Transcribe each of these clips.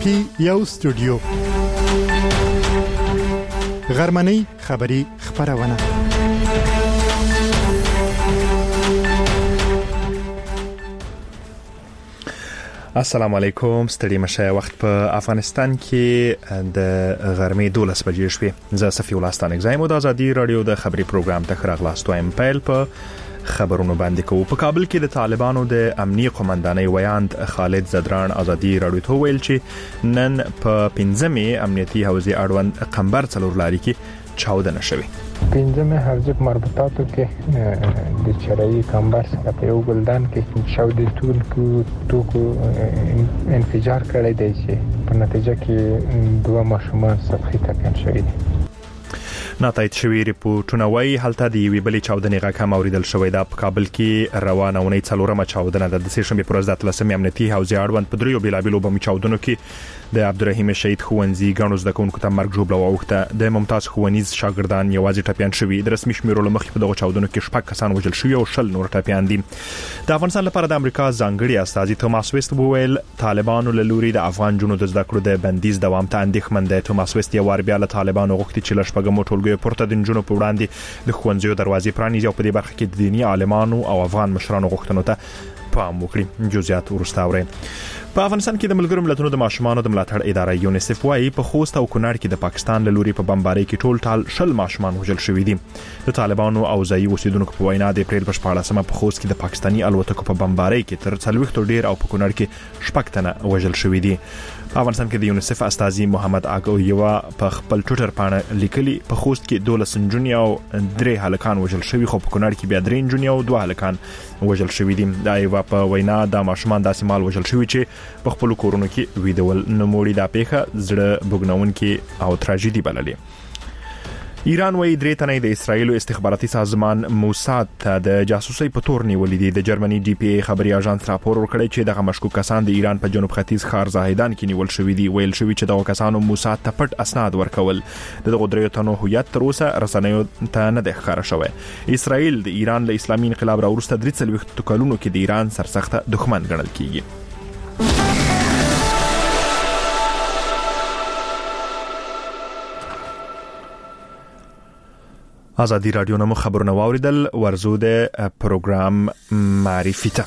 پی یو سټوډیو غرمنۍ خبری خبرونه السلام علیکم. ستړي مشه. وخت په افغانستان کې د غرمې 12 بجې شوې. زه صفی الله ستانک زایم د ازادي رادیو د خبري پروګرام ته خراغلاستو ایم پیل په خبرونو باندې کوو. په کابل کې د طالبانو د امنیي قومندانۍ ویاند خالد زدران ازادي رادیو ته ویل چې نن په 15مې امنیتي حوزې اړوند قمبر څلور لاري کې چاودنه شوې. 15مې حوزې مربوطاتو کې د چرایي قمبر سره په یو ګلدان کې چاودېدونکو توکو انفجار کړی دی چې په نتیجه کې دوه ماشومان سطحي ټپیان شوي دي. ناتایید شوی ریپورتونه وايي هلته د یوې بلې چاودنې غږ هم اوریدل شوی دی. په کابل کې روانه ونې څلورمه چاودنه د سهشنبه پر ورځ د 13مې امنیتي حوزې اړوند په دریو بیلابیلو بم چاودنو کې د عبدالرحیم شهید ښوونځي غنو زده کوونکو ته مرګ ژوبله واوښته. د ممتاز ښوونیز شاګردان یوازې ټپیان شوي. د رسمي شمیرو لمخې په دغه چاودنو کې 6 کسان وژل شوي او 10 نور ټپیان دي. د افغانستان لپاره د امریکا ځانګړي استازي توماس ویست وویل طالبانو له لوري د افغان جنونو د زده کړو د بندیز دوام ته اندېښمن دی. توماس ویست یو وار بیا له طالبانو غوښتي چې له شپږمو ټولګیو پورته د نجونو په وړاندې د ښوونځیو دروازې پرانیزي او په دې برخه کې د دیني عالمانو او افغان مشرانو غوښتنو ته پام وکړي. جزئیات ورسته اورئ. په افغانستان کې د ملګرو ملتونو د ماشومانو د ملاتړ اداره یونیسف وايي په خوست او کونړ کې د پاکستان له لوري په بمبارۍ کې ټول ټال 10 ماشومان وژل شوي دي. د طالبانو او ځایي اوسیدونکو په وینا د اپریل په 14مه په خوست کې د پاکستاني الوتکو په بمبارۍ کې تر 40 ډیر او په کونړ کې 6 تنه وژل شوي دي. په افغانستان کې د یونیسف استازي محمد اګو یوا په خپل ټوئیټر باندې لیکلي په خوست کې 12 نجونې او 3 هلکان وژل شوي خو په کونړ کې بیا 3 نجونې او 2 هلکان وژل شوي دي. دا یوا په وینا د ماشومان داسې مال وژل شوي چې په خپل کورونو کې ویډول نموړي. دا پیښه زړه بوګناونکې او تراژیدي بللې. ایران وايي 3 تنه د اسرایل استخباراتي سازمان موساد ته د جاسوسي په تور نیولې دي. د جرمني ډي پی ای خبري اژانس راپور ورکړی چې دغه مشکوک کسان د ایران په جنوب ختیځ ښار زاهدان کې نیول شوي دي. ویل شوي چې دغه کسانو موساد ته پټ اسناد ورکول. دغه 3 تنو هویت تر اوسه رسنیو ته نه د ښکار شوی. اسرایل د ایران له اسلامي انقلاب راوروسته 43 کلونو کې د ایران سرسخته دښمن ګڼل کیږي. ازادي رادیو نمو خبرونه واوریدل. ورزو د پروګرام معرفي ته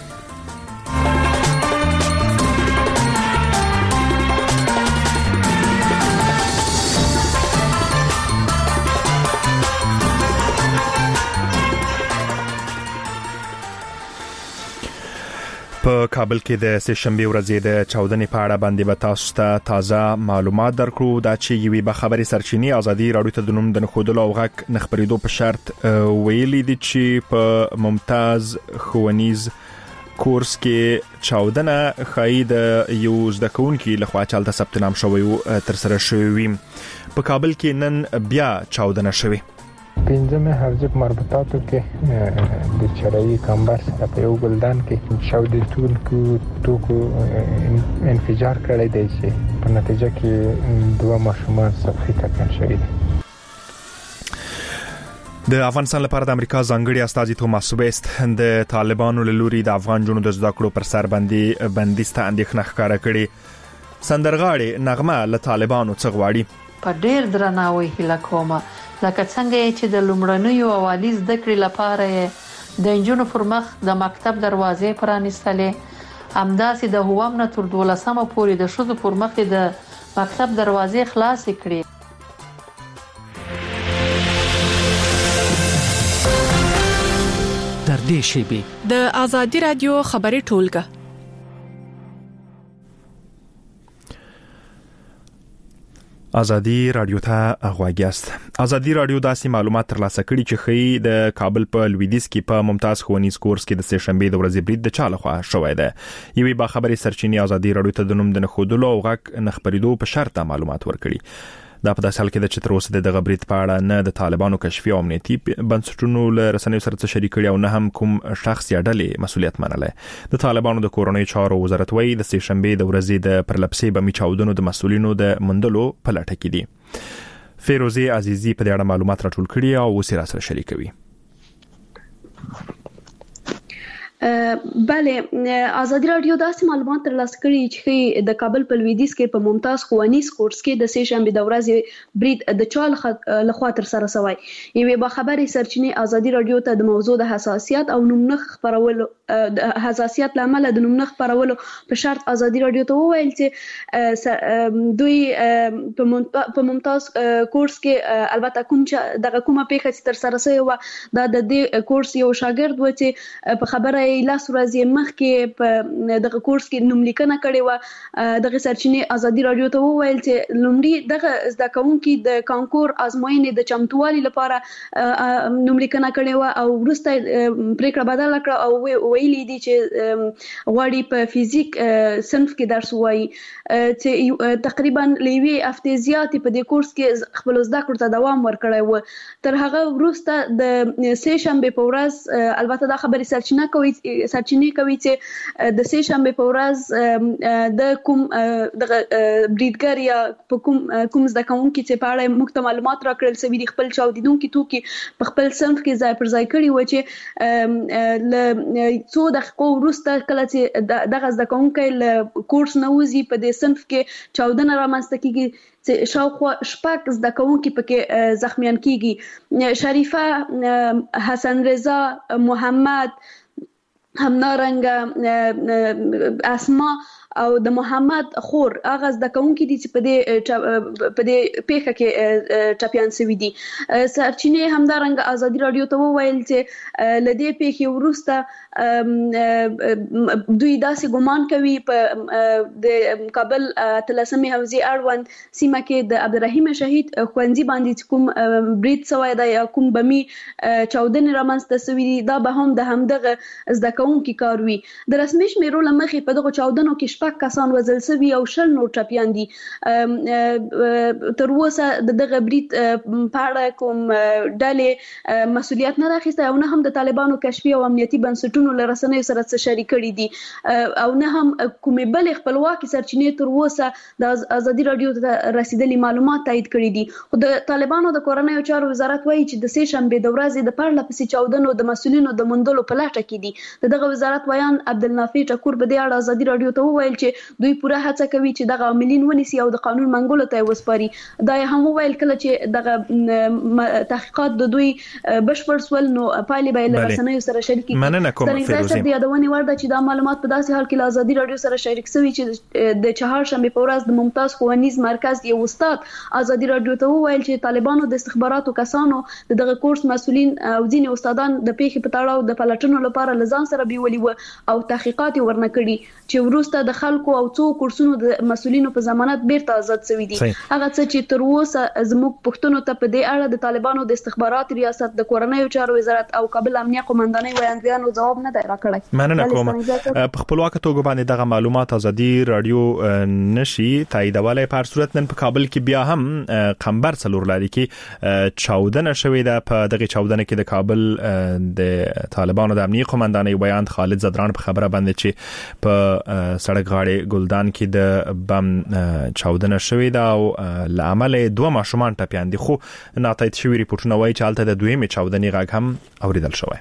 په کابل کې د سهشنبه ورځې د چاودنې په اړه باندې به تاسو ته تازه معلومات درکړو. دا چې یوې به خبري سرچینې ازادي رادیو ته د نوم د خودلو او غږ نخبرېدو په شرط ویلي دي چې په ممتاز ښوونیز کورس کې چاودنه خای د یو زده کوونکي لخوا چالت ثبت نام شوی تر سره شوی. په کابل کې نن بیا چاودنه شوی. 15مې حوزې مربوطاتو کې د چرایي قمبر سره په یو ګلدان کې چاودېدونکو توکو انفجار کړی دی چې په نتیجه کې دوه ماشومان سطحي ټپیان شوي دي. د افغانستان لپاره د امریکا ځانګړي استازي توماس ویست د طالبانو له لوري د افغان جنونو د زده کړو پر سر باندې بندیز ته اندېښنه ښکاره کړې. سندرغاړي نغمه له طالبانو څخه غواړي په ډېر درناوي هیله کوم لکه څنګه چې د لومړنیو اوالي زده کړې لپاره د انجونو پر مخ د مکتب دروازې پرانیستلې همداسې د هوام نه تر 12مه پورې د ښځو پر مخ د مکتب دروازې خلاصې کړې. در دې شیبې د ازادي رادیو خبري ټولګه ازادي رادیو ته غواګیاست. ازادي رادیو داسې معلومات ترلاسه کړي چې خې د کابل په لویدیځ کې په ممتاز ښوونیز کورس کې د سهشنبه د ورځې برید د چاله خوا شوې ده. یوې با خبري سرچینې ازادي رادیو ته د نوم د خودلو او غږ نخبرېدو په شرط معلومات ورکړي. دا په داسې حال کې د چتر اوسه د غبرید په اړه نه د طالبانو کشفي او امنیتي بنسټونو له رسنیو سره شریک کړي او نه هم کوم شخص یا ډلې مسولیت منلای. د طالبانو د کورونی چارو وزارت وایي د سهشنبه د ورځې د پرلپسې بمی چاودنو د مسولینو د مندلو په لټه کې دي. فیروزی عزیزی په دې اړه معلومات راټول کړي او وسره سره شریکوي. بله ازادي رادیو داسې معلومات ترلاسه کړي چې د کابل په لویدیځ کې په ممتاز ښوونیز کورس کې د سه شنبه د ورځې برید د چا لخوا تر سره شوی. یوه باخبري سرچینې ازادي رادیو ته د موضوع د حساسیت او نومنخ خبرولو د حساسیت لامل د نومنخ خبرولو په شرط ازادي رادیو ته وویل چې دوی په ممتاز کورس کې البته کومه پیښه چې تر سره شوی و دا د دې کورس یو شاګرد و چې په خبره لاس ورځې مخکې په دغه کورس کې نوملیکنه کړې و. دغه سرچینې ازادي رادیو ته وویل چې لومړی دغه زده کوونکي د کانکور ازموینې د چمتووالي لپاره نوملیکنه کړې و او وروسته پریکړه بدله کړه او ویلي دي چې غواړي په فزیک صنف کې درس وایي چې تقریبا لوي هفته زیاتې په دې کورس کې خپل زده کړو ته دوام ورکړی و. تر هغه وروسته د سه شنبه په ورځ البته دا خبري سرچینه کوي چې د سه شنبه په ورځ د کوم د بریدګر یا کوم زده کوونکي چې په اړه موږ معلومات راکړل سوي دي خپل چاودیدونکو توکي په خپل صنف کې ځای پر ځای کړي و چې ل څو دقیقو وروسته کله چې دغه زده کوونکي له کورس نه وځي په دې صنف کې چاودنه رامنځته کیږي چې شاوخوا شپږ زده کوونکي پکې زخمیان کیږي. شریفه، حسن رضا، محمد، همدارنګه اسما او د محمد خور هغه زده کوونکي دي چې په دې پیښه کې ټاپیان شوي دي. سرچینې همدارنګه ازادي رادیو ته وویل چې له دې پیښې وروسته دوی داسې ګمان کوي په د کابل 13مې حوزې اړوند سیمه کې د عبدالرحیم شهید ښوونځي باندې کوم برید شوی دی یا کوم بمي چاودنې رامنځته شوي دي دا به هم د همدغه زده کوونکي کار وي. د رسمي شمیرو له مخې په دغه چاودنو کې شپږ کسان وژل شوي او 20 نور ټپیان دي. تر اوسه دغه برید په اړه کوم ډلې مسؤلیت نه راخیسته او نه هم د طالبانو کشفي او امنیتي بنسټونو له رسنیو سره څه شریک کړي دي او نه هم کومې بلې خپلواکي سرچینې تر اوسه د ازادي رادیو ته رسیدلي معلومات تایید کړي دي. خو د طالبانو د کورنیو چارو وزارت وایي چې د سه شنبه د ورځې د پرله پسې چاودنو د مسؤلینو د موندلو په لټه کې دي. دغه وزارت ویان عبدالنافع ټکور په دې اړه ازادي رادیو ته وویل چې دوی پوره هڅه کوي چې دغه عاملین ونیسي او د قانون منګولو ته وسپاري. دا هم وویل کله چې دغه تحقیقات د دوی بشپړ سول نو پایلې به له رسنیو سره شریک کړي. مننه کوم فیروزه. د یادونې وړ ده چې دا معلومات په داسې حال کې له ازادي رادیو سره شریک شوي چې د چهارشنبه په ورځ د ممتاز ښوونیز مرکز یو استاد ازادي رادیو ته وویل چې طالبانو د استخباراتو کسانو دغه کورس مسؤلین او ځینې استادان د پیښې په تړاو د پلټنو لپاره لزان سره بیولي و او تحقیقات ورنه کړي چې وروسته د خلکو او څو کورسونو د مسؤلینو په ضمانت بیرته آزاد شوي دي. هغه څه چې تر اوسه زموږ پښتنو ته په دې اړه د طالبانو د استخبارات ریاست د کورنیو چارو وزارت او کابل امنیه قومندانۍ وړاندویانو جواب نه دی راکړی. مننه کوم. په خپلواک توګه باندې دغه معلومات ازادي رادیو نشي تاییدولای په هر صورت نن په کابل کې بیا هم قمبر څلور لاري کې چاودنه شوې ده. په دغه چاودنه کې د کابل د طالبانو د امنیه قومندانۍ بیان خالد زدران په خبره باندې چې په سړک غاړې ګلدان کې د بم چاودنه شوې ده او لعمل دوه ماشومان ټپیان دي. خو ناتایید شوی ریپورتونه وایي چې هلته د دویمې چاودنې غږ هم اوریدل شوی.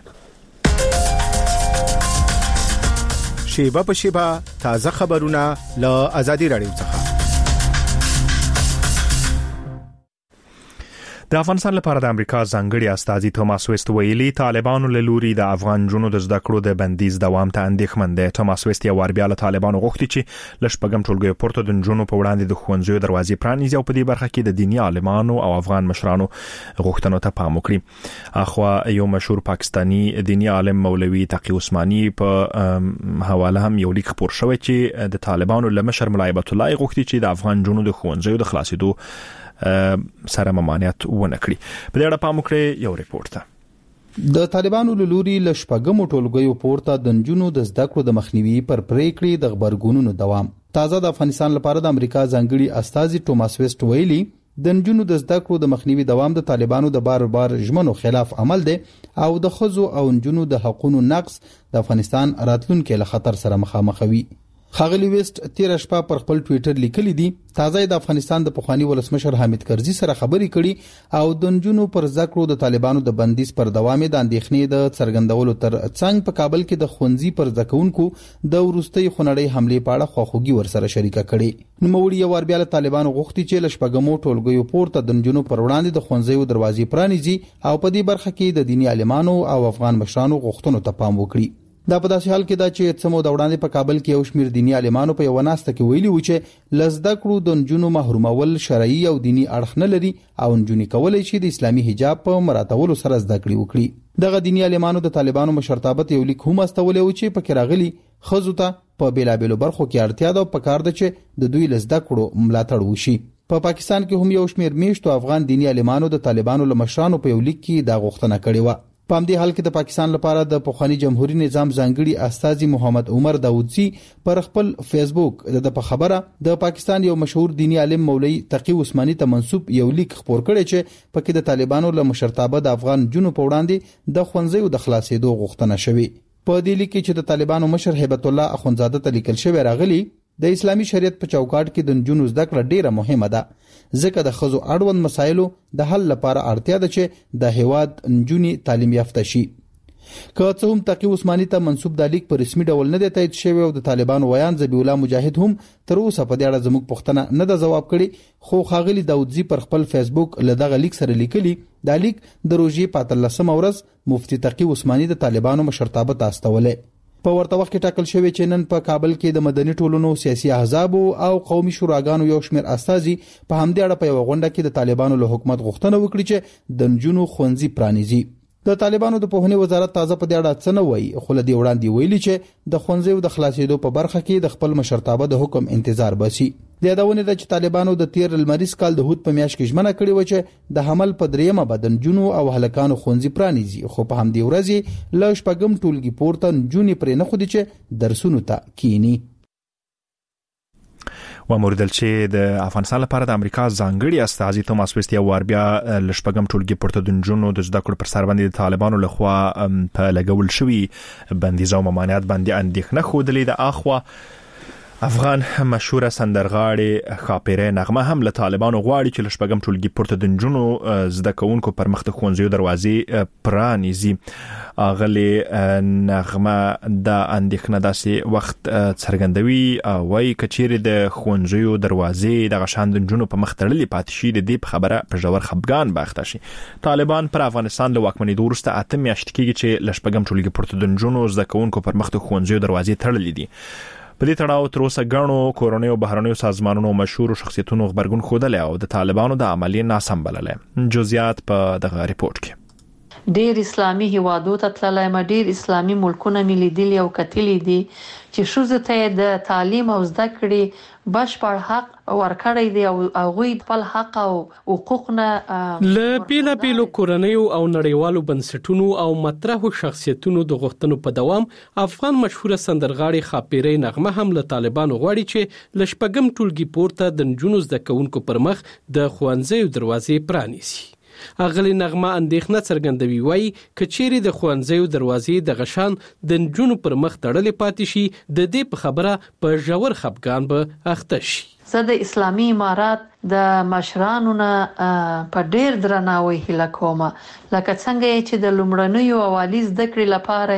شیبه په شیبه تازه خبرونه له آزادي رادیو څخه. د افغانستان لپاره د امریکا ځانګړي استازي توماس ویست ویلي طالبانو له لوري د افغان جنونو د زده کړو د بندیز دوام ته اندېښمن دي. توماس ویست یو وار بیا له طالبانو غوښتي چې له شپږم ټولګیو پورته د جنونو په وړاندې د ښوونځیو دروازې پرانیزي او په دې برخه کې د دیني عالمانو او افغان مشرانو غوښتنو ته پام وکړي. اخوا یو مشهور پاکستانی دیني عالم مولوي تقی عثماني په حواله هم یو لیک خپور شوی چې د طالبانو له مشر ملا هیبت الله غوښتي چې د افغان جنونو د ښوونځیو د خلاصېدو سره ممانعت ونه کړي. په دې اړه پام وکړئ یو ریپورت ته. د طالبانو له لوري ل شپږم ټولګیو پورته د نجونو د زده کړو د مخنیوي پر پریکړې د خبرګونونو دوام. تازه د افغانستان لپاره د امریکا ځانګړي استازي توماس ویست ویلي د نجونو د زده کړو د مخنیوي دوام د طالبانو د بار ژمنو خلاف عمل دی او د خزو او نجونو د حقوقو نقض د افغانستان راتلونکو له خطر سره مخامخ وي. خاغلی ویسټ 13 شپه پر خپل ټوئیټر لیکلی دی تازه د افغانستان د پخوانی ولسمشر حامد کرزي سره خبرې کړي او د نجونو پر ذکرو د طالبانو د بندیز پر دوام د اندېښنې د څرګندولو تر څنګ په کابل کې د خونځي پر ځکونکو د ورستۍ خونړۍ حمله په اړه خواخوږي ورسره شریکه کړي. نوموړي یو ور بیا طالبانو غوښتي چې لشپګمو ټولګیو پورته د نجونو پر وړاندې د خونځیو دروازې پرانیزي او په دې برخه کې د دیني عالمانو او افغان مشرانو غوښتنو ته پام وکړي. دا په داسې حال کې دا چې څمو د وړاندې په کابل کې یو شمېر دیني عالمانو په یو ناسته کې ویلي و چې لزده کړو د نجونو محرومول شرعي او دینی اړخ نه لري او نجونې کولای شي د اسلامي حجاب په مراتبولو سره زده کړې وکړي. دغه دیني عالمانو د طالبانو مشرتابت یو لیک هم استولې و چې پکې راغلي خزو ته په بیلابېلو برخو کې اړتیا ده او پکار ده چې د دوی لزده کړو ملاتړ وشي. په پاکستان کې هم یو شمېر میشتو افغان دیني عالمانو د طالبانو له مشرانو په یو لیک کې دا غوښتنه کړې و. په همدې حال کې د پاکستان لپاره د پخوانی جمهوریت نظام ځانګړي استاذي محمد عمر داودزي پر خپل فیسبوک د خبره د پاکستان یو مشهور دینی عالم مولوی تقی عثماني ته منسوب یو لیک خبر کړی چې پکې د طالبانو له مشرتابه د افغان جنو په وړاندې د خونځیو د خلاصېدو غوښتنه شوې. په دې لیک کې چې د طالبانو مشر هیبت الله اخونزاده ته لیکل شوی راغلی د اسلامي شریعت په چوکاټ کې د نجونو زده کړه ډیره مهمه ده ځکه د خزو اړوند مسایلو د حل لپاره اړتیا ده چې د هیواد نجونې تعلیم یافته شي. که څه هم تقی عثماني ته منسوب د لیک په رسمي ډول نه دی تایید شوی او د طالبانو ویان ذبیح الله مجاهد هم تر اوسه په دې اړه زموږ پوښتنه نه ده ځواب کړي خو خاغلی داودزي پر خپل فیسبوک له دغه لیک سره لیکلي دا لیک د روژې په 13 ورځ مفتی تقی عثماني د طالبانو مشرتابه ته استولې. په ورته وخت کې ټاکل شوی چې نن په کابل کې د مدني ټولنو سیاسي احزاب او قومي شوراګانو یو شمېر استازي په همدې اړه په یو غونډه کې د طالبانو له حکومت غوښتنه وکړي چې د نجونو ښوونځي پرانیزي. د طالبانو د پوهنې وزارت تازه په دې اړه څه نه وایي خو له دې وړاندې ویلي چې د ښوونځیو د خلاصېدو په برخه کې د خپل مشرتابه د حکم انتظار باسي. د یادونه ده چې طالبانو د 13 لمریز کال د هوت په میاشت کې ژمنه کړې و چې د حمل په دریمه بدن جنو او هلکانو ښوونځي پرانیزي خو په همدې ورځ له شپږم ټولګي پورته نجونې پرې نه خودي چې درسونو ته کینی. و موردل چې د افغانستان لپاره د امریکا ځانګړي استازي توماس ویسټ یو ور بیا لشپګم ټولګي پورته د نجونو د زده کړو پر سر باندې د طالبانو لخوا په لګول شوی بندیز او ممانعت باندې اندېښنه خوده د اخوا افغان مشهوره سندرغاړي خاپیره نغمه هم له طالبانو غواړي چې لشپګم ټولګي پورته د نجونو زده کوونکو پر مخ د ښوونځیو دروازې پرانیزي. اغلی نغمه د اندېښنه داسې وخت څرګندوي او وايي کچېرې د ښوونځیو دروازې د غشان د نجونو په مخ تړلې پاتې شي د دې په خبره په ژور خپګان باخته شي. طالبان پر افغانستان له واکمنۍ وروسته 8 میاشتې کېږي چې لشپګم ټولګي پورته د نجونو زده کوونکو پر مخ د ښوونځیو دروازې تړلې دي. په دې تړاو تر اوسه غاڼو کورونی او بهرنیو سازمانونو مشهور شخصیتونو خبرګون خوده او د طالبانو د عملیې ناسم بللې. جزئیات په دغه ریپورت کې. ډیر اسلامي هیوادو ته تللی ډیر اسلامي ملکونه ملي دي او کتلې دي چې شوزه ته د تعلیم او زده کړې بشپړ حق ورکړی دی او هغوی خپل حق او حقوقونه له بیلابیلو کورنیو او نړیوالو بنسټونو او مطرحو شخصیتونو د غوښتنو په دوام افغان مشهوره سندرغاړي خاپیره نغمه هم له طالبانو غواړي چې لشپګم ټولګي پورته د نجونو زده کوونکو پر مخ د ښوونځیو دروازې پرانیزي. اغلی نغمه اندېښنه څرګندوي وایي کچېرې د ښوونځیو دروازې د غشان د نجونو پر مخ تړلې پاتې شي د دې په خبره په ژور خپګان به اخته شي. زه د اسلامي امارات د مشرانو نه په ډیر درناوي هیله کوم لکه څنګه چې د لومړنیو اوالي زده کړې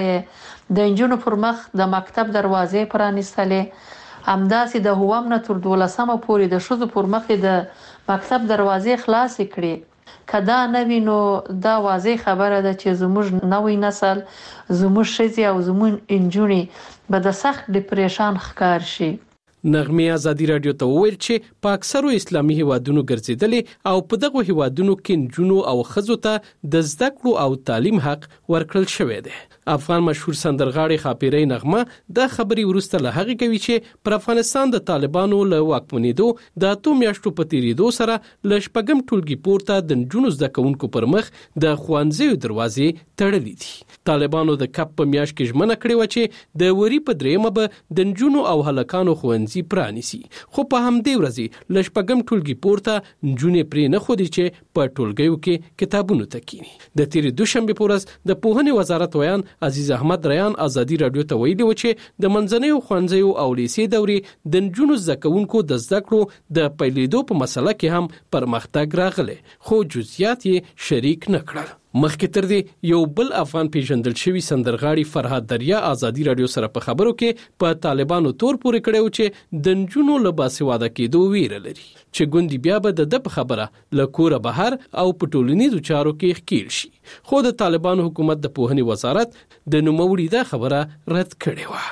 لپاره د نجونو پر مخ د مکتب دروازې پرانیستلې همداسې د هوام نه تر 12مه پورې د ښځو پر مخ د مکتب دروازې خلاصې کړې. کدا نوی نو دا واضح خبره ده چې زموږ نوې نسل زموږ ښځې او زموږ انجونې به د سخت ډیپریشن ښکار شي. نغمه ازادي رادیو ته وویل چې په اکثرو اسلامي هیوادونو ګرځېدلې او په دغه هیوادونو کې نجونو او ښځو ته د زده کړو او تعلیم حق ورکړل شوی دی. افغان مشهور سندرغاړي خاپیره نغمه د خبري ورسته له هغه کوي چې پر افغانستان د طالبانو له واکمنېدو د 8 میاشتو په تیریدو سره لشپګم ټولګي پورته د نجونو زده کوونکو پر مخ د ښوونځیو دروازې تړلې دي. طالبانو د کپ په میاشت کې ژمنه کړې و چې د وری په دریمه به د نجونو او هلکانو ښوونځي دروازې پرانیسي. خو په همدې ورځ له شپږم ټولګي پورته نجونې پرې نه خودي چې په ټولګیو کې کتابونو ته کینی. د تیرې دوشنبه په ورځ د پوهنې وزارت ویان عزیز احمد ریان ازادي رادیو ته ویلي و چې د منځنیو ښوونځیو او لیسې دورې د نجونو زده کوونکو د زده کړو د پیلېدو په مسله کې هم پرمختګ راغلی، خو جزئیات یې شریک نه کړل. مخکې تر دې یو بل افغان پیژندل شوی سندرغاړي فرهاد دریا ازادي رادیو سره په خبرو کې په طالبانو تور پورې کړو چې د نجونو له باسواده کېدو ویره لري چې ګوندي بیا به د خبره له کوره بهر او په ټولنیزو چارو کې ښکیل شي. خو د طالبانو حکومت د پوهنې وزارت د نوموړي دا خبره رد کړې و.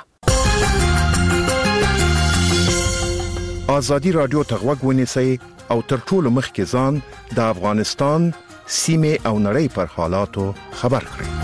ازادي رادیو ته غوږ ونیسئ او تر ټولو مخکې ځان د افغانستان سیمه او نړۍ پر حالاتو خبر کړئ.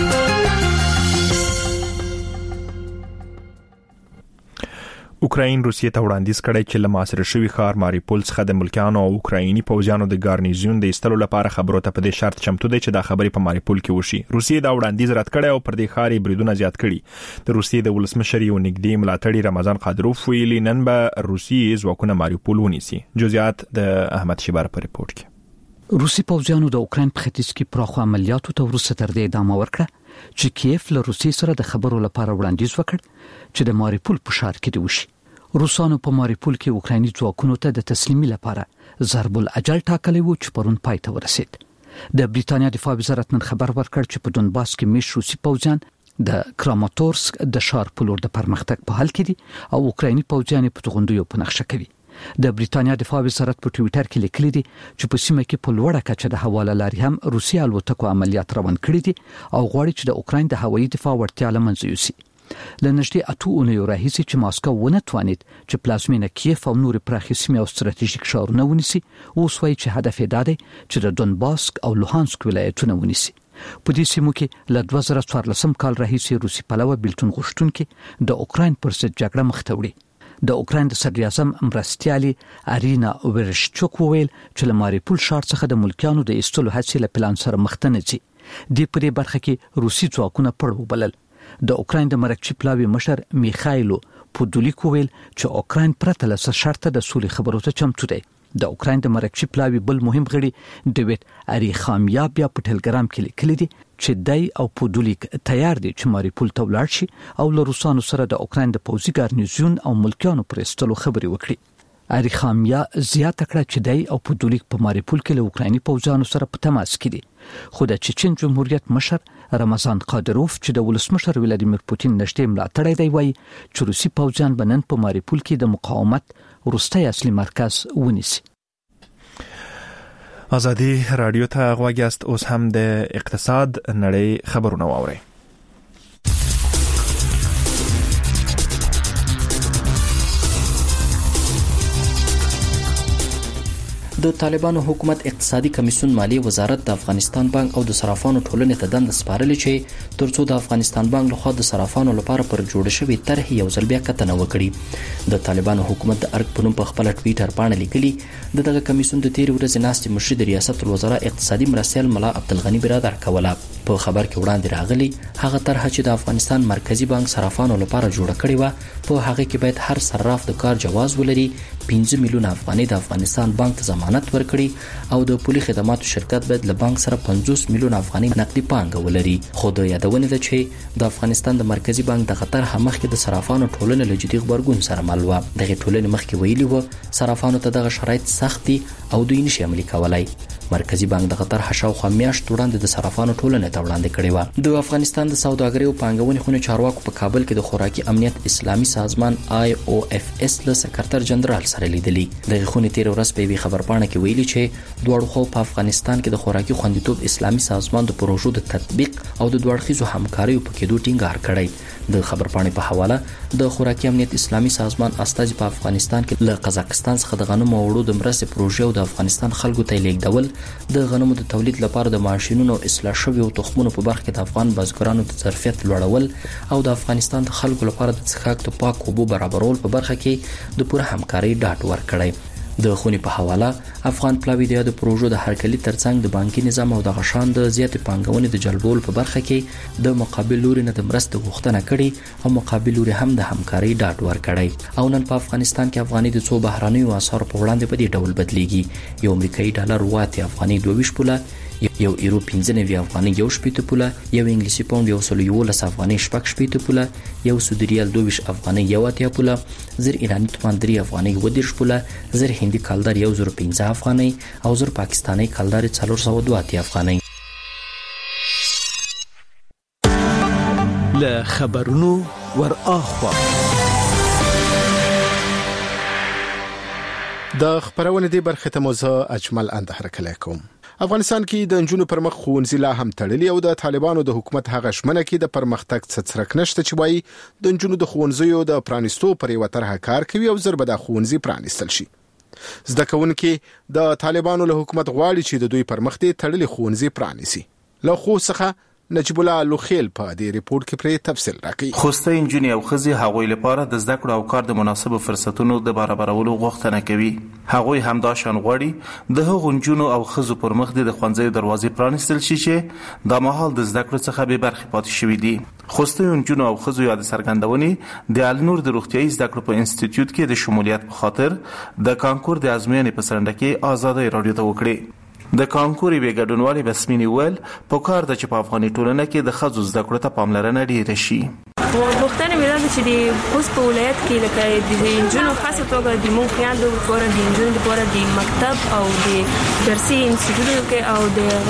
اوکراین روسیې ته وړاندیز کړی چې له محاصره شوي ښار ماریپول څخه د ملکیانو او اوکرایني پوځیانو د ګارنیزیون د ایستلو لپاره خبرو ته په دې شرط چمتو دی چې دا خبرې په ماریپول کې وشي. روسیې دا وړاندیز رد کړی او پر دې ښار یې بریدونه زیات کړي. د روسیې د ولسمشر یو نږدې ملاتړي رمضان قادروف ویلي نن به روسیې ځواکونه ماریپول ونیسي. جزئیات د احمد شیبر په ریپورت کې. روسي پوځیانو د اوکراین په ختیځ کې پراخو عملیاتو ته وروسته تر دې ادامه ورکړه چې کیف له روسیې سره د خبرو لپاره وړاندیز وکړ چې د ماریپول په ښار کې وشي. روسانو په ماریپول کې اوکرایني ځواکونو ته د تسلیمي لپاره ضرب الاجل ټاکلی و چې پرون پای ته ورسید. د بریتانیا دفاع وزارت نن خبر ورکړ چې په دونباس کې میش روسي پوځیان د کراماتورسک د ښار په لور د پرمختګ په حال کې دي او اوکرایني پوځیان په توغندیو په نقشه کوي. د بریتانیا دفاع وزارت په ټویټر کې لیکلي دي چې په سیمه کې په لوړه کچه د حواله لارې هم روسي الوتکو عملیات روان کړي دي او غواړي چې د اوکراین د هوایي دفاع وړتیا له منځه یوسي. له نږدې 8 اونیو راهیسې چې ماسکو ونه توانید چې پلازمینه کیف او نور پراخې سیمې او ستراتیژیک ښارونه ونیسي، اوس وایي چې هدف یې دا دی چې د دونباسک او لوهانسک ولایتونه ونیسي. په دې سیمو کې له 2014 کال راهیسې روسي پلوه بیلتون غوښتونکي د اوکراین پر ضد جګړه مخ ته وړي. د اوکراین د صدر اعظم مرستیالي ارینا ورشچوک وویل چې له ماریپول ښار څخه د ملکیانو د ایستلو هڅې له پلان سره مخ ته نه ځي. د پرې برخه کې روسي ځواکونه پړ وبلل. د اوکراین د مرکزي پلاوي مشر میخایلو پودولیک ویل چې اوکراین پرته له شرط د سولې خبرو ته چمتو دی. د اوکراین د مرکزي پلاوي بل مهم غړي ډیوید اریخامیا بیا په ټلګرام کې لیکلي دي چې دای او پودولیک تیار دي چې ماریپول ته ولاړ شي او له روسانو سره د اوکراین د پوځي ګارنیزیون او ملکیانو پر ایستلو خبرې وکړي. اریخامیا زیاته کړه چې دای او پودولیک په ماریپول کې له اوکرایني پوځیانو سره په تماس کې دي. خو د چچن جمهوریت مشر رمضان قادروف چې د ولسمشر ولادیمیر پوتین نږدې ملاتړی دی وایي چې روسي پوځیان به نن په ماریپول کې د مقاومت وروستی اصلي مرکز ونیسي. ازادي رادیو ته غوږ یاست. اوس هم د اقتصاد نړۍ خبرونه واورئ. د طالبانو حکومت اقتصادي کمیسیون مالیه وزارت د افغانستان بانک او د صرافانو ټولنې ته دنده سپارلې چې ترڅو د افغانستان بانک لخوا د صرافانو لپاره پر جوړ شوی طرح یو ځل بیا کتنه وکړي. د طالبانو حکومت د ارګ په نوم په خپل ټویټر باندې لیکلي دغه کمیسیون د تیر ورځې ناستې مشر د ریاست الوزرا اقتصادي مرستیال ملا عبدالغنی برادر کوله. په خبر کې وړاندې راغلی هغه طرح چې د افغانستان مرکزی بانک صرافانو لپاره جوړ کړی و په هغه کې باید هر صراف د کار جواز ولري، 15 میلیون افغانۍ د افغانستان بانک ته ضمانت ورکړي او د پولي خدماتو شرکت باید له بانک سره 50 میلیون افغانۍ نقدي پانګه ولري. خو د یادونه ده چې د افغانستان د مرکزی بانک د خطر مخکې د صرافانو ټولنه له جدي خبرګون سره مل و. دغه ټولنه مخکې ویلي و صرافانو ته دغه شرایط سخت دي او دوی نشي عملي کولای. مرکزی بانک د قطر شاوخوا میاشت وړاندې د صرافانو ټولنې ته وړاندې کړې و. د افغانستان د سوداګرۍ او پانګونې خونې چارواکو په کابل کې د خوراکي امنیت اسلامي سازمان IOFS له سکرټر جنرال سره لیدلي. د خونې تیر ورځ په وی خبرپاڼه کې ویلي چې دوه خو په افغانستان کې د خوراکي خوندیتوب اسلامي سازمان د پروژو د تطبیق او د دوړخیزو همکاریو په کېدو ټینګار کړی. د خبرپاڼې په حواله د خوراکي امنیت اسلامي سازمان استازي په افغانستان کې له قزاقستان څخه د غنمو وړو د مرستې پروژې او د افغانستان خلکو ته لیږدول، د غنمو د تولید لپاره د ماشینونو اصلاح شویو تخمونو په برخه کې د افغان بزګرانو د ظرفیت لوړول او د افغانستان د خلکو لپاره د څښاک د پاک اوبو برابرول په برخه کې د پوره همکارۍ ډاډ ورکړی. د خونې په حواله افغان پلاوی د یاد پروژو د هرکلي ترڅنګ د بانکي نظام او د غشان د زیات پانګونې د جلبول په برخه کې د مقابل لوري نه د مرستې غوښتنه کړې او مقابل لوري هم د همکارۍ ډاډ ورکړی. او نن په افغانستان کې افغاني د څو بهرانیو اسعارو په وړاندې په دې ډول بدلیږي. یو امریکایي ډالر 8 افغاني 22 پوله، یو یورو 15 افغاني 18 پوله، یو انګلیسي پاوند 111 افغاني 18 پوله، یو سعودي ریال 22 افغاني 18 پوله، زر ایرانی تومان 3 افغاني 30 پوله، زر هندي کالدار 1015 افغاني او زر پاکستاني کالدار 402 افغاني. له خبرونو ور اخوا د خبرونه دی برخه ته موضوع اجمل اندهر کله کوم. افغانستان کې د انجونو پر مخ خونځي لا هم تړلي او د طالبانو د حکومت هغه شمنه کې د پرمختګ څرک نشته چې وایي د انجونو د خونځیو د پرانیستو پر یو طرح کار کوي او زربه د خونځي پرانیستل شي. زده کوونکي د طالبانو له حکومت غواړي چې د دوی پر مخ دي تړلي خونځي پرانیسي. له خو څخه نجیب الله لوخیل په دې ریپورت کې پر تفصیل راکړي. خوسته انجونی او خزي هغوی لپاره د زده کړو او کار د مناسب فرصتونو د برابرولو غوښتنه کوي. هغوی همدا شان غواړي د هغو انجونو او خزو پر مخ د خوندزي دروازې پرانیستل شي چې د مهال د زده کړو څخه به برخه پاتې شوي دي. خوسته انجونو او خزو یاد سرګندونې د النور د روغتيایي زده کړو په انسټیټیوټ کې د شمولیت په خاطر د کانکور د ازموینې په سرنده کې آزادۍ راډیو ته وکړي. د کانکوري به ګډونوالي بسمینی ول په کار د چې په افغاني ټولنه کې د خزو زده کړو ته پاملرنه ډیره شي. وختونه مې راځي چې د اوس په ولایت کې لکه د انجونو خاصه توګه د مونږ خیال د لپاره د انجونو لپاره د مکتب او د درسي انسټیټیوټ کې او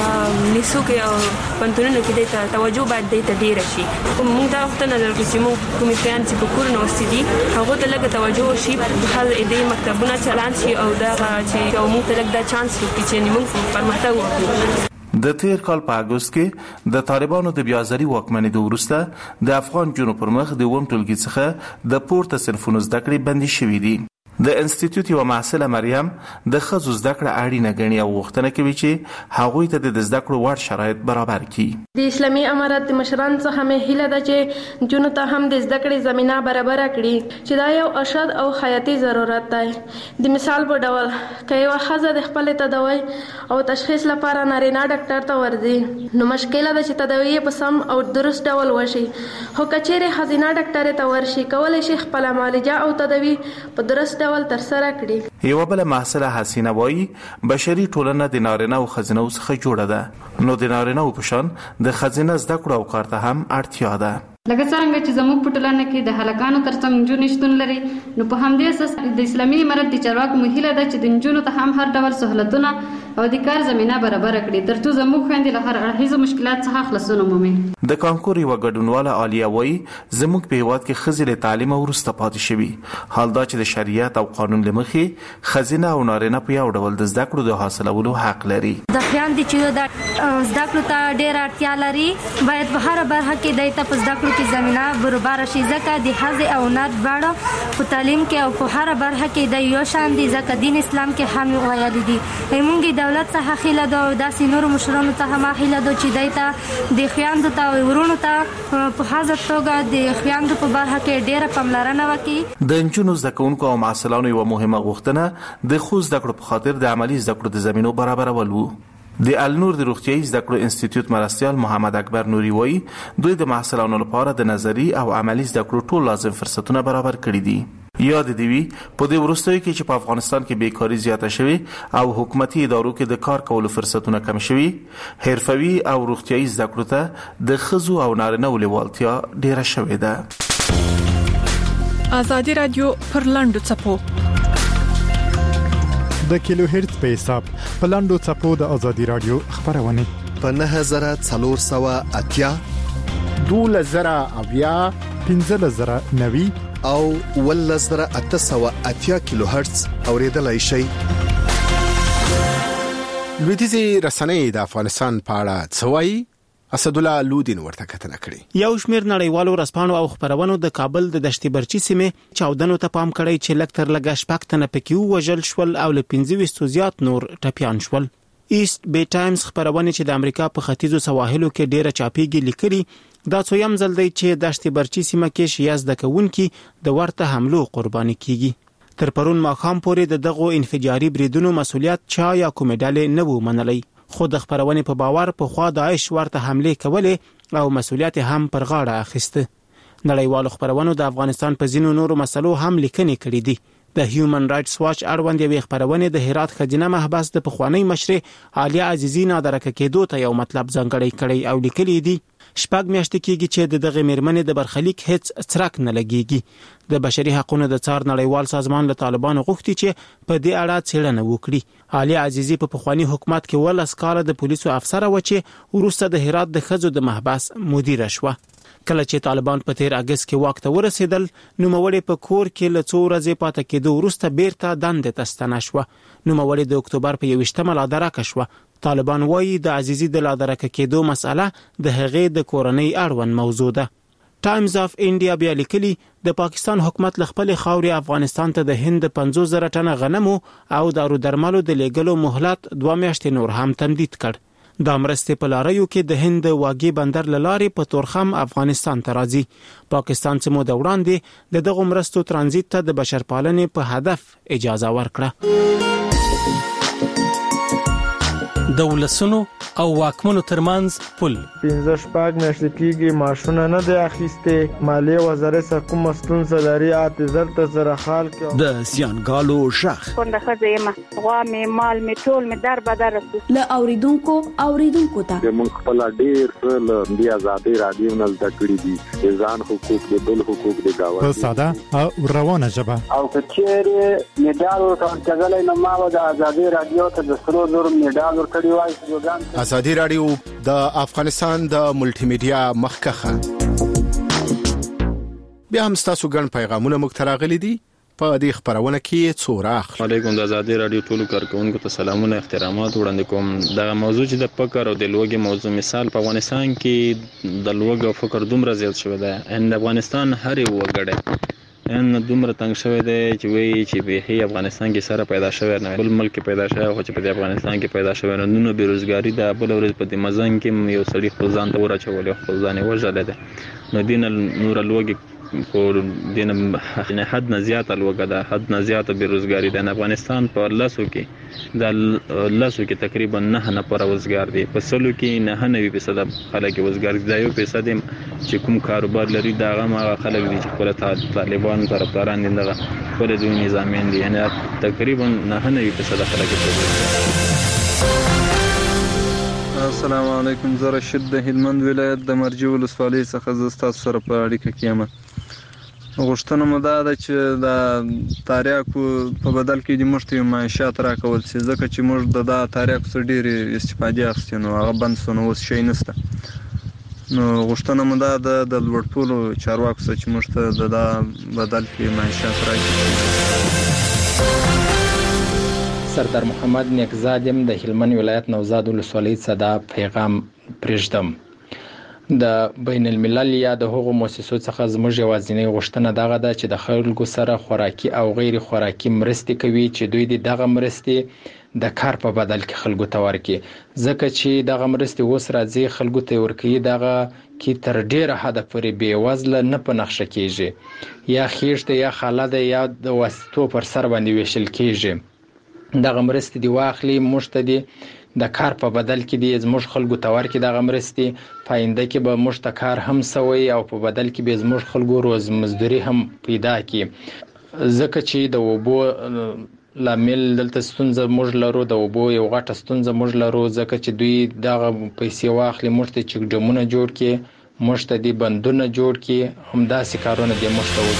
د لیسو کې او پنځونو کې د توجه باندې ته ډیره شي. مونږ دا وختونه درکې چې مونږ کومې خیال چې په کور نو ستدي هغه ته لګ توجه شي په حال د مکتبونو چلان شي او دا چې مونږ ته لګ دا چانس ورکړي چې مونږ پرمختګ وکړو. د تیر کال په اگست کې د طالبانو د بیازري واکمنۍ د وروسته د افغان جنوب پر مخ د ووم ټولګي څخه د پورته صنفونو زده کړې بندي شوې دي. د انسټیټیوټ یو محصله مریم د خزو زده کړه اړینه ګڼي او غوښتنه کوي چې هغوی ته د زده کړو وړ شرایط برابر کړي. د اسلامي امارت د مشران څخه مې هیله ده چې جنونو ته هم د زده کړې زمينه برابر کړي چې دا یو ارشد او حیاتي ضرورت دی. د مثال په ډول که یو خزه د خپل تداوی او تشخیص لپاره نارینه ډاکټر ته ورځي نو مشکل ده چې تداوی په سم او درست ډول وشي. خو کچېره خزینه ډاکټر ته ورشي کولای شي خپل معالجه او تداوی په درست ډول ترسره کړي. یو بل محصله حسینه وایي بشري ټولنه د نارینه او خزینه څخه جوړه ده نو د نارینه په شان د خزینه زده کړو او کار ته هم اړتیا ده. لکه څنګه چې زموږ په ټولنه کې د هلکانو ترڅنګ نجونې شتون لري نو په همدې اساس د اسلامي امارت د چارواکو مهیله ده چې د نجونو ته هم هر ډول سہولتونه او د کار زمينه برابر کړي ترڅو زموږ خويندې له هر اړخیزو مشکلات څخه خلاصون ومومي. د کانکور یو ګډونواله عالیه وایي زموږ په هیواد کې خزې له تعلیم ورسته پاتې شوي حال دا چې د شریعت او قانون لمخې خزینه او نارینه په یو ډول د زده کړو د حاصلولو حق لري. د خويندې چې د زده کړو ته ډېر اړتیا لري باید په هر برخه کې د ته په زده کړو کې زمينه برابر شي ځکه د حق او نر باندې په تعلیم کې او په هر برخه کې د یو شان دي ځکه دین اسلام کې هم ویل دي. موږ دولت څخه خیله ده او داسې نور مشرانو ته هم خیله ده چې دایته د خويندو ته ورونو ته په حاضر توګه د خويندو په برخه کې ډېره پاملرنه وکړي. د انجونو زده کوونکو او محصلانو یو مهمه غوښتنه د خو زده کړو په خاطر د عملی زده کړو د زمينو برابرول وو. د النور د روغتيایي زده کړو انسټیټیوټ مرستيال محمد اکبر نوري وایي دوی د محصلانو لپاره د نظری او عملی زده کړو ټول لازم فرصتونه برابر کړي دي. یاد دی وی په دې وروستیو کې چې په افغانستان کې بیکاری زیاته شوه او حکومتي ادارو کې د کار کولو فرصتونه کم شوي حرفوي او روغتيایي زده کړو ته د خزو او نارینه ولولتیا ډیره شوې ده. آزادي رادیو پر لاندو چپو د کیلو هرتز په حساب په لاندو چپو د آزادي رادیو خبرونه په 9480 2000 1590 او 1880 کیلو هرتز اوریدلای شي. لویدیزي رسنۍ د افغانستان په اړه څوایي اسد الله لودین ورته کتنه کړې. یو شمیر نړیوالو رسپانو او خبرونو د کابل د دشتي برچی سیمې چاودنو ته پام کړی چې لکتر لګ شپکتنه پکې وژل شول او له 15 زیات نور ټپيان شول. ایست بی ټایمز خبرونه چې د امریکا په ختیځو سواحلو کې ډیره چاپیږي لیکلي دا څویم ځل دی چې دشتي برچی سیمه کې شیاز د کوونکی د ورته حملو قرباني کیږي. تر پرون ماښام پورې دغه انفجاري بریدونو مسولیت چا یا کومې ډلې نه وو منلی، خو د خبرونې په باور په خوا داعش ورته حمله کولې او مسولیت هم پر غاړه اخیسته. نړیوالو خبرونو د افغانستان په ځینو نورو مسلو هم لیکنې کړې دي. د هیومن رائټس واچ اړوند یوې خبرونې د هرات خزینه محبس د پخوانی مشرې عالیه عزیزی نادرکه کېدو ته یو مطلب ځانګړی کړی او لیکلی دی 6 میاشتې کېږي چې دغه میرمنې د برخلیک هیڅ څرک نه لګیږي. د بشري حقوقو د څار نړیوال سازمان له طالبانو غوښتي چې په دې اړه څېړنه وکړي. عالیه عزیزی په پخوانی حکومت کې 12 کاله د پولیسو افسر و چې وروسته د هرات د خزو د محبس مدیره شوه. کله چې طالبان په 13 اگست کې واک ته ورسېدل، نوموړی په کور کې له 2 ورځې پاتې کېدو وروسته بیرته دندې ته ستنه شوه. نوموړی د اکتوبر په 21 لادرکه شوه. طالبان وایي د عزیزی د لادرکه کېدو مسأله د هغې د کورنۍ اړوند موضوع ده. ټایمز اف انډیا بیا لیکلي د پاکستان حکومت له خپل خاورې افغانستان ته د هند 50,000 ټنه غنمو او دارو درملو د لیږلو مهلت 2 میاشتې نور هم تمدید کړ. د مرستې په لاریو کې د هند واګي بندر لارې په تورخم افغانستان ته راځي. پاکستان چې مو د وړاندې دغه مرستو ترانزیت ته د بشرپالنې په هدف اجازه ورکړه. د ولسونو او واکمنو ترمنځ پل 15 میاشتې کېږي معاشونه نه دی اخیسته. مالیه وزارت څخه کوم ستونزه لري اعتذار ته زره خال کې د سیانګالو شخ څنګه خزه غوا می مال می ټول می در بدر له اوریدونکو ته موږ خپل ډیر له دی آزادي رادیو نه زده کړی دي ځان حقوق د بل حقوق د گاوه په ساده او روانه ژبه او کچېره میډال ورکړل نه ما د آزادي رادیو ته د سرو زر میډال ورکړی وای. آزادي رادیو د افغانستان د ملټي میډیا مخکخه. بیا هم تاسو ګڼ پیغامونه مختراغلي دي په دې خبرونه کې څوراخ. علیکم د آزادي رادیو ټولو کارکونکو ته سلامونه احترامات وړاندې کوم. د موضوع چې د فکر او د لوګي موضوع مثال په افغانستان کې د لوګي او فکر دومره زیات شوی دی ان افغانستان هر یو وګړی ان دومره تنگ شوی دی چې وایي چې به افغانستان کې سره پیدا شوی نه بل ملک پیدا شوی خو چې په افغانستان کې پیدا شوی نه بیروزګاری ده. بل ورځ په دې مزن کې یو سړی خپل ځان ته ورچول خپل ځان وژل ده. نو دین نور لوګي کو دین نه حد نه زیات لوګه ده حد نه زیات بیروزګاری ده. افغانستان په لاسو کې تقریبا 9 پر وزګار دي. په سلو کې 99% خلک وزګار دي. یو پیسې دي چې کوم کاروبار لري دا هغه خلک دي چې خپل طالبان طرفداران دي دغه پر دوی نظامیان دي. یعنی تقریبا 99% خلک دي. السلام علیکم. زه رشید د هلمند ولایت د مرجی ولسوالۍ څخه زستا سره په اړیکه کې یم. غوښتنه مو دا ده چې د تاریخو په بدل کې د مشتي معیشت راکول شي ځکه چې موږ د تاریخ څخه ډېر استفاده اخیستو نو هغه بند سونه اوس شي نشته. نو غوښتنه مو دا ده د لوړپولو چارواکو څخه چې موږ ته د بدل کې معیشت راکړي. سردار محمد نیکزادم د هلمند ولایت نوزاد ولسوالۍ څخه دا پیغام پرېږدم. د بین الملل یا د هغو مؤسسو څخه زموږ یوازینی غوښتنه دغه ده چې د خلکو سره خوراکي او غیر خوراکي مرستې کوي چې دوی دغه مرستې د کار په بدل کې خلکو ته ورکړي ځکه چې دغه مرستې اوس راځي خلکو ته ورکوي دغه کې تر ډیره حده پورې بې وزله نه په نقشه کېږي یا خېشته یا خاله ده یا د واسطو پر سر باندې ویشل کېږي. دغه مرستې دی واخلي موږ ته دی د کار په بدل کې دی زموږ خلکو ته ورکړي دغه مرستې پاینده کې به موږ ته کار هم سوی او په بدل کې به زموږ خلکو روز مزدوري هم پیدا کړي ځکه چې د وبو لامل دلته ستونزه موږ لرو د وبو یو غټه ستونزه موږ لرو ځکه چې دوی دغه پیسې واخلي موږ ته چک ډمونه جوړ کړي موږ ته دی بندونه جوړ کړي همداسې کارونه دی موږ ته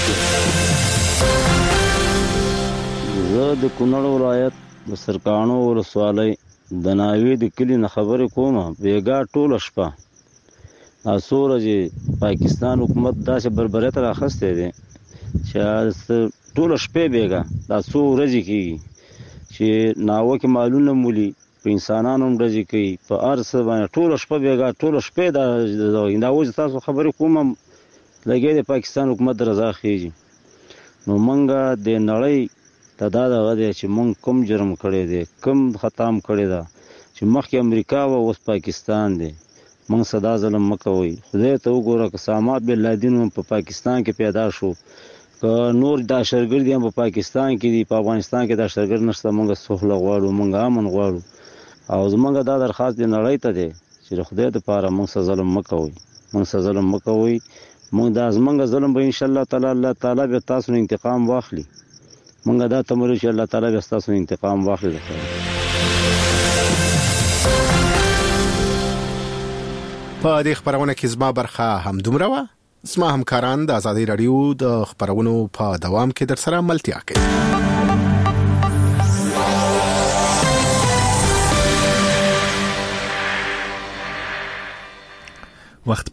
وکړي. زه د کونړ ولایت د سرکانو ولسوالۍ د ناوې د کلی نه خبرې کومه بیګا ټوله شپه څو ورځې پاکستان حکومت داسې بربریت راخستی دی چې ټوله شپې بیګا دا څو ورځې کېږي چې ناوکې مالونه مولي په انسانانو هم ډزې کوي په هر څه باندې ټوله شپه بیګا ټوله شپې دا اوس تاسو خبرې کومه لګیا د پاکستان حکومت رضا خېږي. نو موږ د نړۍ ته دا دغه دی چې موږ کوم جرم کړی دی کوم خطا هم کړی ده چې مخکې امریکا و اوس پاکستان دی موږ صدا ظلم مه کوئ. خدای ته وګوره که سامات بن لادن هم په پاکستان کې پیدا شو که نور د اشرګر دي په پاکستان کې دي په افغانستان کې د اشرګر نشته مونږ سوخله غواړو مونږ امن غواړو او زمونږ دا درخواست دی نړۍ ته دی چې خدای ته پاره مونږ ظلم مکوئ مونږ د زمونږ ظلم به ان شاء الله تعالی الله تعالی به تاسو انتقام واخلي مونږ دا تمرو چې الله تعالی به تاسو انتقام واخلي په دې خبرونه کې زما برخه هم دومره و زما همکاران د ازادي رادیو د خبرونو په دوام کې در سره ملتیا کوي وخت